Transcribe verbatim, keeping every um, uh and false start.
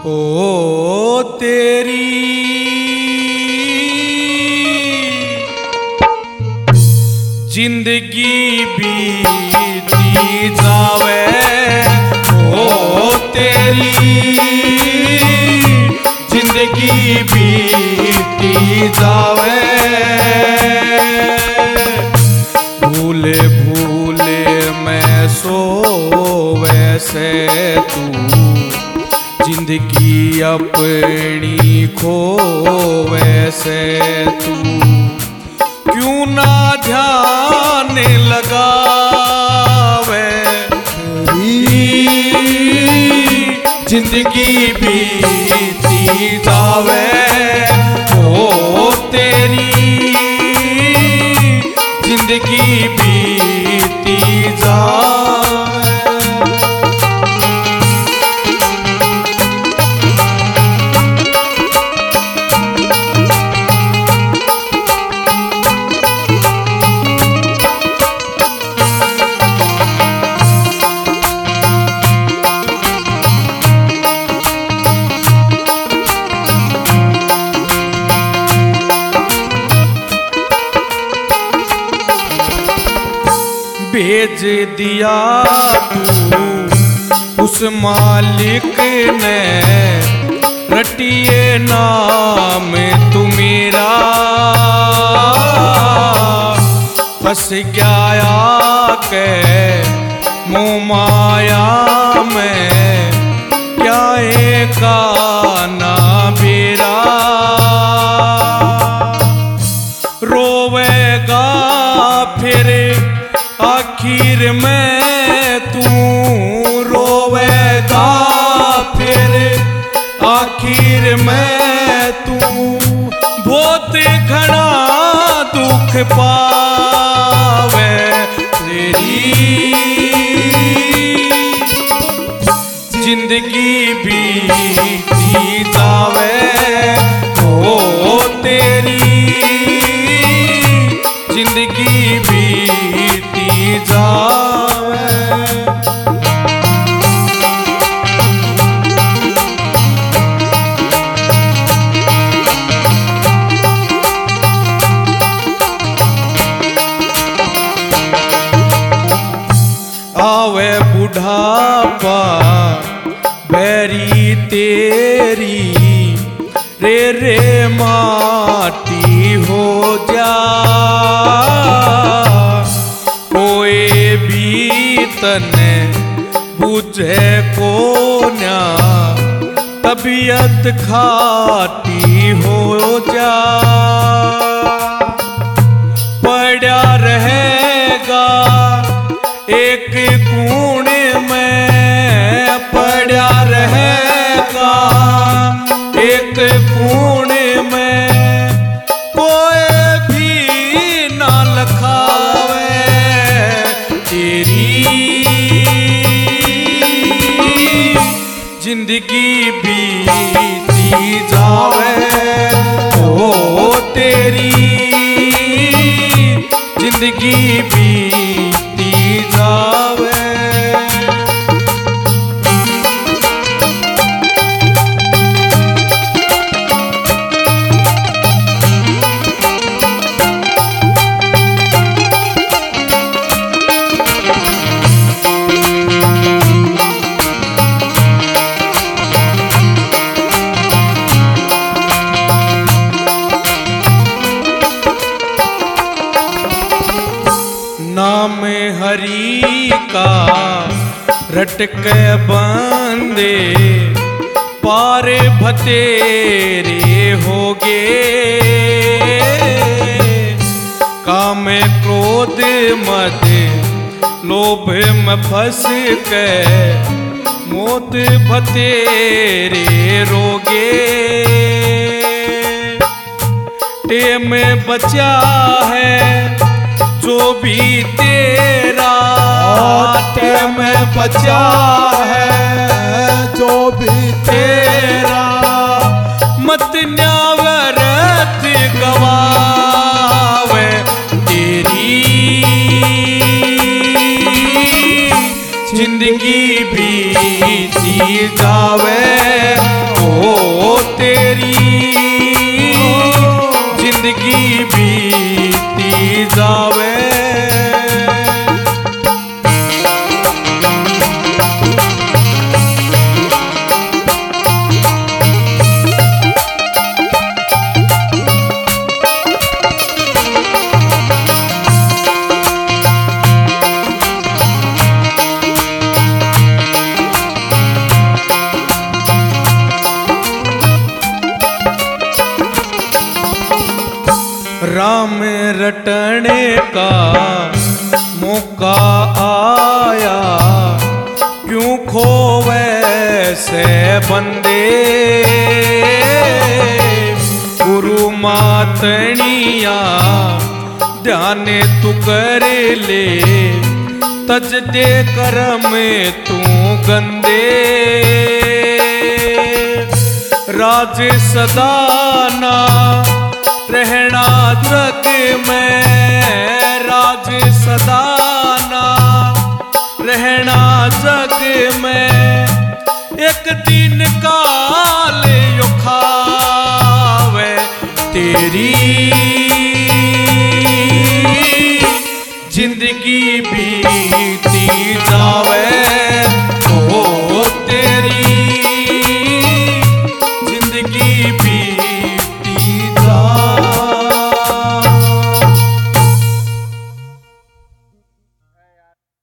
ओ तेरी जिंदगी बीती जावे, ओ तेरी जिंदगी बीती जावे। भूले भूले मैं सोवे से तू जिंदगी अपनी खोवे से तू क्यों ना ध्यान लगावे। जिंदगी बीती जावे, ओ तेरी जिंदगी बीती जावे। भेज दिया तू उस मालिक ने, रटिए नाम तू मेरा। फंस गया के मोह माया में, क्या एक ना बेरा। रोवेगा फिर आखिर में तू, रोवेगा फिर आखिर में तू। बहुत घना दुख पावे तेरी जिंदगी बीती जावे, ओ तेरी जिंदगी बीती जावे। आवे बुढ़ापा बैरी तेरी, रे रे माटी हो जा। कोई भी तने बुझे को न्या, तबीयत खाटी हो जा। पड़ा रहेगा एक कूण में, पड़ा रहेगा एक कूण में। कोई भी ना लखावे तेरी जिंदगी बीती जावे, ओ तेरी जिंदगी बीती जावे। नाम हरि का रट के बंदे, पार भतेरे होगे। काम क्रोध मद लोभ में फंस के, मौत भतेरे रोगे। टेम बचा है जो भी तेरा, टेम बचा है जो भी तेरा। मत न्यावरत गवावे तेरी जिंदगी बीती जावे, श्याम रटने का मौका आया, क्यों खोवे से बंदे गुरु मातनिया ध्यान तू कर ले, तज दे कर्म तू गंदे। राज सदाना रहना जग में, राज सदाना रहना जग में, एक दिन काल यो खावे तेरी